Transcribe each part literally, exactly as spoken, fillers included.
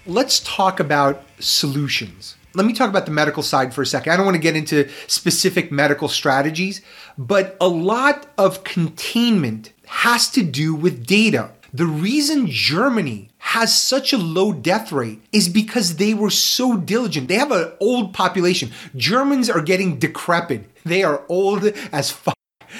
let's talk about solutions. Let me talk about the medical side for a second. I don't want to get into specific medical strategies, but a lot of containment has to do with data. The reason Germany has such a low death rate is because they were so diligent. They have an old population. Germans are getting decrepit. They are old as fuck.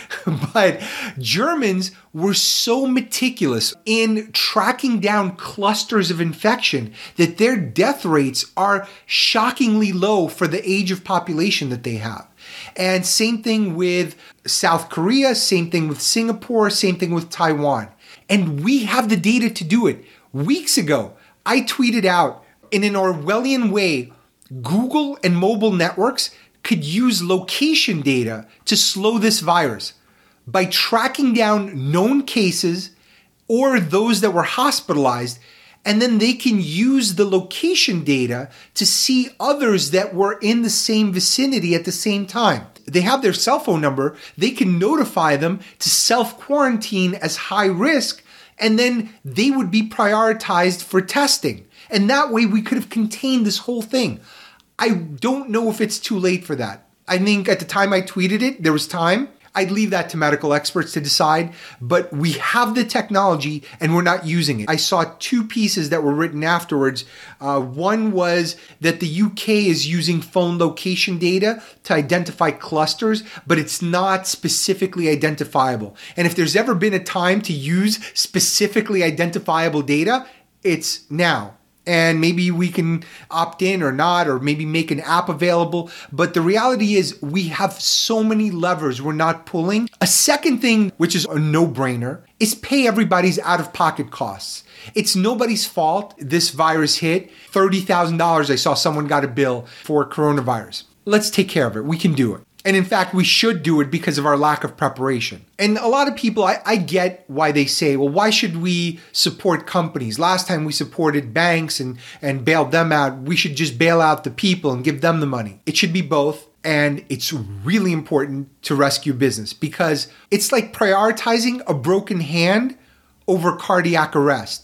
But Germans were so meticulous in tracking down clusters of infection that their death rates are shockingly low for the age of population that they have. And same thing with South Korea, same thing with Singapore, same thing with Taiwan. And we have the data to do it. Weeks ago, I tweeted out, in an Orwellian way, Google and mobile networks could use location data to slow this virus by tracking down known cases or those that were hospitalized, and then they can use the location data to see others that were in the same vicinity at the same time. They have their cell phone number, they can notify them to self-quarantine as high risk, and then they would be prioritized for testing. And that way we could have contained this whole thing. I don't know if it's too late for that. I think at the time I tweeted it, there was time. I'd leave that to medical experts to decide, but we have the technology and we're not using it. I saw two pieces that were written afterwards. Uh, one was that the U K is using phone location data to identify clusters, but it's not specifically identifiable. And if there's ever been a time to use specifically identifiable data, it's now. And maybe we can opt in or not, or maybe make an app available. But the reality is we have so many levers we're not pulling. A second thing, which is a no-brainer, is pay everybody's out-of-pocket costs. It's nobody's fault this virus hit. thirty thousand dollars I saw someone got a bill for coronavirus. Let's take care of it. We can do it. And in fact, we should do it because of our lack of preparation. And a lot of people, I, I get why they say, well, why should we support companies? Last time we supported banks and, and bailed them out. We should just bail out the people and give them the money. It should be both. And it's really important to rescue business because it's like prioritizing a broken hand over cardiac arrest.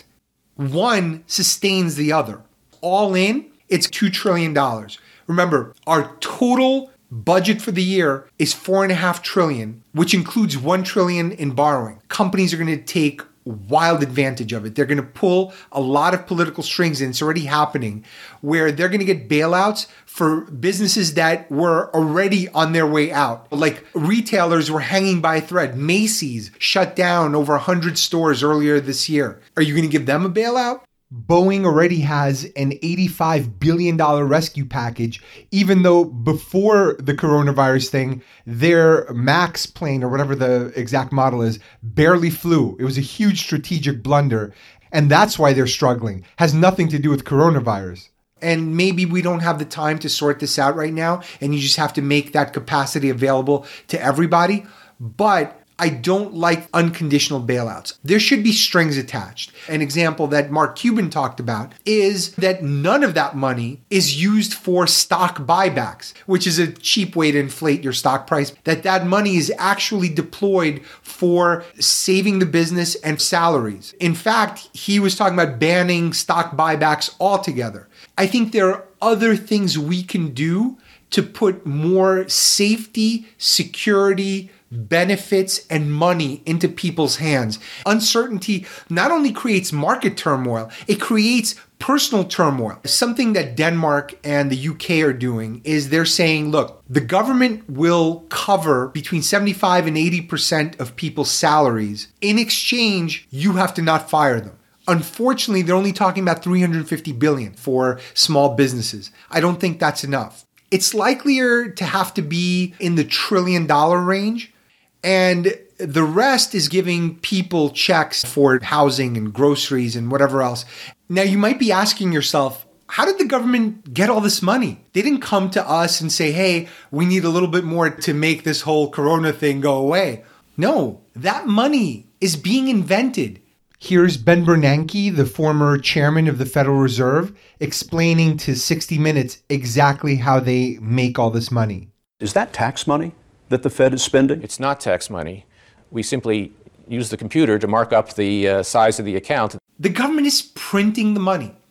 One sustains the other. All in, it's two trillion dollars. Remember, our total budget for the year is four and a half trillion, which includes one trillion in borrowing. Companies are going to take wild advantage of it. They're going to pull a lot of political strings, and it's already happening, where they're going to get bailouts for businesses that were already on their way out. Like retailers were hanging by a thread. Macy's shut down over one hundred stores earlier this year. Are you going to give them a bailout? Boeing already has an eighty-five billion dollars rescue package, even though before the coronavirus thing, their MAX plane, or whatever the exact model is, barely flew. It was a huge strategic blunder, and that's why they're struggling. Has nothing to do with coronavirus. And maybe we don't have the time to sort this out right now, and you just have to make that capacity available to everybody. But I don't like unconditional bailouts. There should be strings attached. An example that Mark Cuban talked about is that none of that money is used for stock buybacks, which is a cheap way to inflate your stock price. That that money is actually deployed for saving the business and salaries. In fact, he was talking about banning stock buybacks altogether. I think there are other things we can do to put more safety, security, benefits, and money into people's hands. Uncertainty not only creates market turmoil, it creates personal turmoil. Something that Denmark and the U K are doing is they're saying, look, the government will cover between seventy-five and eighty percent of people's salaries. In exchange, you have to not fire them. Unfortunately, they're only talking about three hundred fifty billion dollars for small businesses. I don't think that's enough. It's likelier to have to be in the trillion dollar range. And the rest is giving people checks for housing and groceries and whatever else. Now, you might be asking yourself, how did the government get all this money? They didn't come to us and say, hey, we need a little bit more to make this whole corona thing go away. No, that money is being invented. Here's Ben Bernanke, the former chairman of the Federal Reserve, explaining to sixty minutes exactly how they make all this money. Is that tax money that the Fed is spending? It's not tax money. We simply use the computer to mark up the uh, size of the account. The government is printing the money.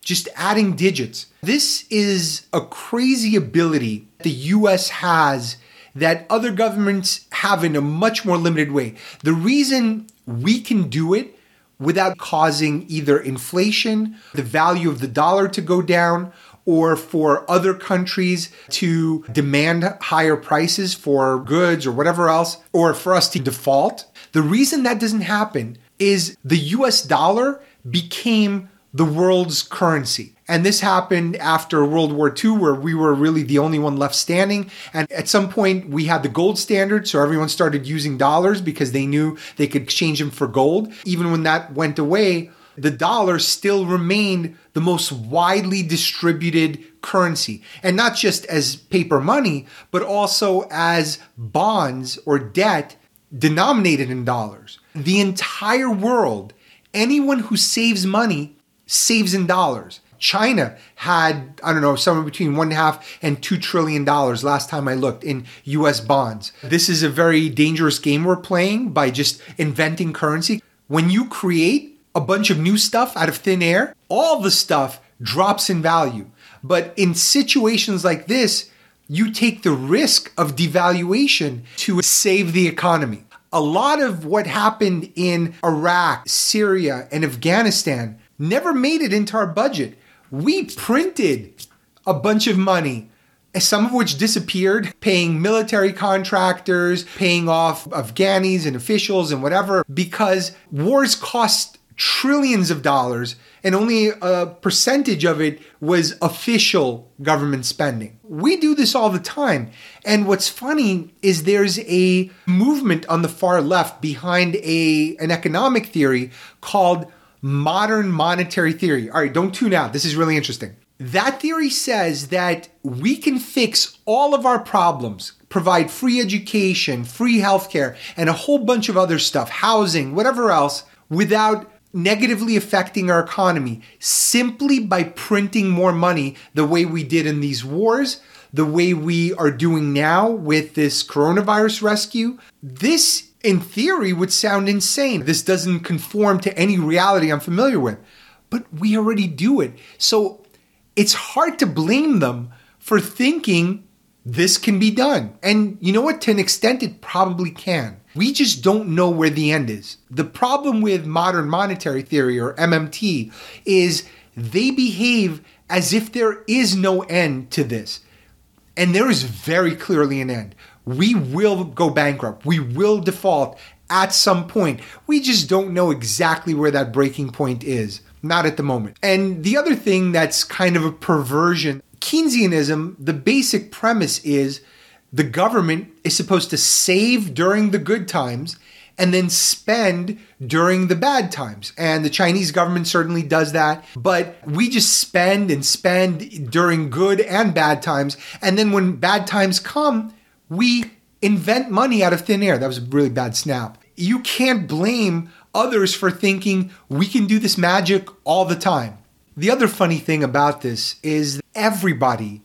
just adding digits. This is a crazy ability the U S has that other governments have in a much more limited way. The reason we can do it without causing either inflation, the value of the dollar to go down, or for other countries to demand higher prices for goods or whatever else, or for us to default. The reason that doesn't happen is the U S dollar became the world's currency. And this happened after World War Two, where we were really the only one left standing. And at some point, we had the gold standard, so everyone started using dollars because they knew they could exchange them for gold. Even when that went away, the dollar still remained the most widely distributed currency. And not just as paper money, but also as bonds or debt denominated in dollars. The entire world, anyone who saves money, saves in dollars. China had, I don't know, somewhere between one and a half and two trillion dollars last time I looked in U S bonds. This is a very dangerous game we're playing by just inventing currency. When you create a bunch of new stuff out of thin air, all the stuff drops in value. But in situations like this, you take the risk of devaluation to save the economy. A lot of what happened in Iraq, Syria, and Afghanistan never made it into our budget. We printed a bunch of money, some of which disappeared, paying military contractors, paying off Afghanis and officials and whatever, because wars cost trillions of dollars and only a percentage of it was official government spending. We do this all the time. And what's funny is there's a movement on the far left behind a an economic theory called modern monetary theory. All right, don't tune out. This is really interesting. That theory says that we can fix all of our problems, provide free education, free healthcare, and a whole bunch of other stuff, housing, whatever else, without negatively affecting our economy, simply by printing more money the way we did in these wars, the way we are doing now with this coronavirus rescue. This, in theory, would sound insane. This doesn't conform to any reality I'm familiar with, but we already do it. So it's hard to blame them for thinking this can be done. And you know what? To an extent, it probably can. We just don't know where the end is. The problem with modern monetary theory, or M M T, is they behave as if there is no end to this. And there is very clearly an end. We will go bankrupt. We will default at some point. We just don't know exactly where that breaking point is. Not at the moment. And the other thing that's kind of a perversion, Keynesianism, the basic premise is the government is supposed to save during the good times and then spend during the bad times. And the Chinese government certainly does that. But we just spend and spend during good and bad times. And then when bad times come, we invent money out of thin air. That was a really bad snap. You can't blame others for thinking we can do this magic all the time. The other funny thing about this is everybody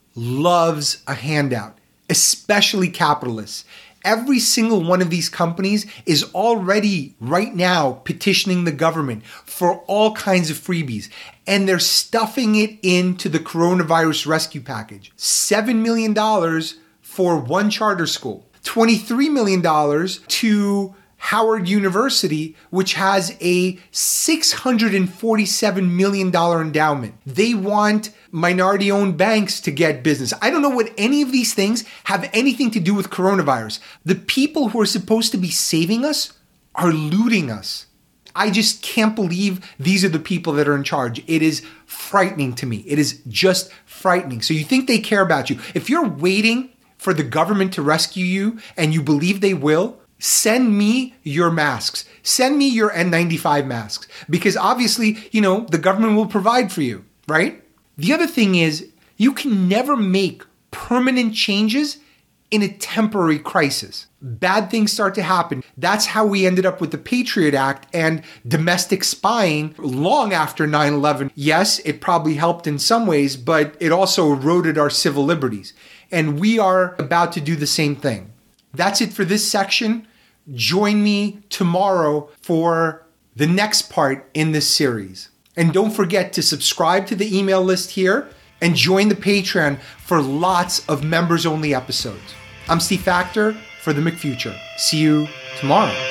loves a handout, especially capitalists. Every single one of these companies is already right now petitioning the government for all kinds of freebies, and they're stuffing it into the coronavirus rescue package. seven million dollars for one charter school, twenty-three million dollars to Howard University, which has a six hundred forty-seven million dollars endowment. They want minority-owned banks to get business. I don't know what any of these things have anything to do with coronavirus. The people who are supposed to be saving us are looting us. I just can't believe these are the people that are in charge. It is frightening to me. It is just frightening. So you think they care about you. If you're waiting for the government to rescue you and you believe they will, send me your masks. Send me your N ninety-five masks. Because obviously, you know, the government will provide for you, right? The other thing is, you can never make permanent changes in a temporary crisis. Bad things start to happen. That's how we ended up with the Patriot Act and domestic spying long after nine eleven. Yes, it probably helped in some ways, but it also eroded our civil liberties. And we are about to do the same thing. That's it for this section. Join me tomorrow for the next part in this series. And don't forget to subscribe to the email list here and join the Patreon for lots of members-only episodes. I'm Steve Factor for the McFuture. See you tomorrow.